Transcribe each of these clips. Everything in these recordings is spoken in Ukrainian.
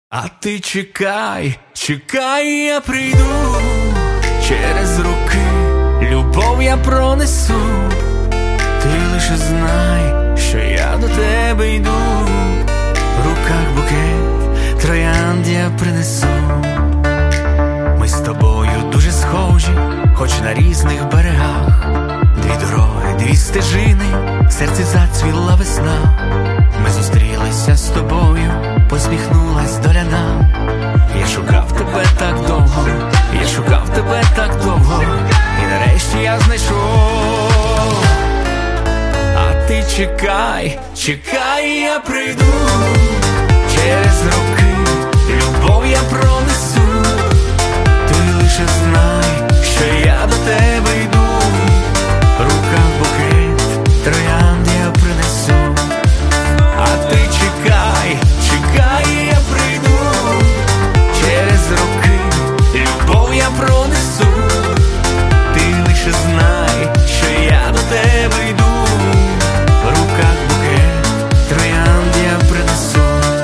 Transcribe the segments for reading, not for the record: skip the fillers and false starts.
А ти чекай, чекай, я прийду. Через роки любов я пронесу. Ти лише знай, що я до тебе йду. В руках букет троянд я принесу. Ми з тобою дуже схожі, хоч на різних берегах. Дві дороги, дві стежини, в серці зацвіла весна. Ми зустрілися з тобою, посміхнулась доля нам. Я шукав тебе так довго, я шукав тебе так довго, і нарешті я знайшов. А ти чекай, чекай, я прийду. Через роки любов я пронесу. Ти лише знай, що я до тебе йду. В руках букет троянд я принесу. А ти чекай, чекай, я прийду. Через роки любов я пронесу. Ти лише знай, що я до тебе йду. В руках букет троянд я принесу.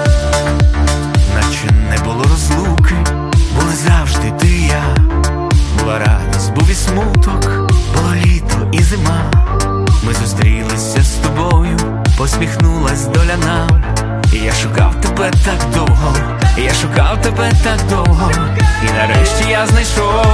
Наче не було розлуки, були завжди ти і я. Була радість, був і смуток, було літо і зима. Ми зустрілися з тобою, посміхнулась доля нам. І я шукав тебе так довго, я шукав тебе так довго, і нарешті я знайшов.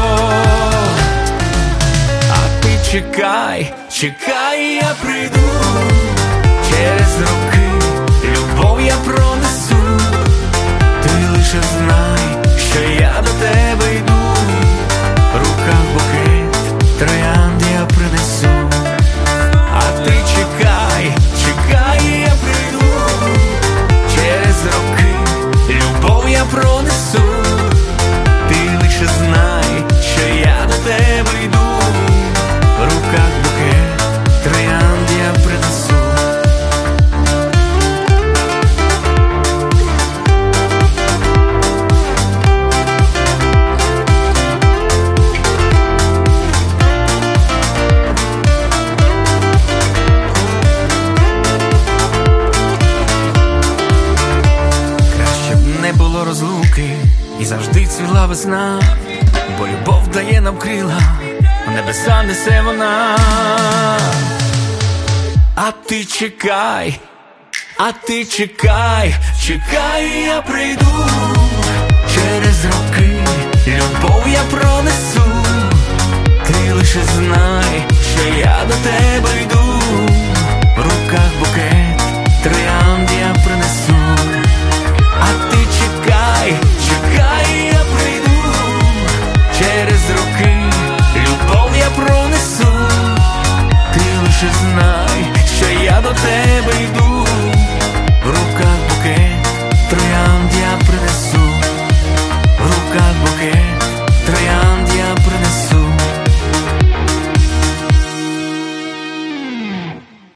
А ти чекай, чекай, я прийду. Через роки любов я пронесу. Ти лише знай, що я до тебе йду. В руках букет троянд я принесу. А ти чекай, чекай, я прийду. Через роки любов я пронесу. Ти лише знай, що я до тебе йду. В руках букет троянд я принесу. Не було розлуки, і завжди цвіла весна, бо любов дає нам крила, в небеса несе вона. А ти чекай, а ти чекай, чекай, я прийду. Через роки любов я пронесу. Ти лише знай, що я до тебе йду.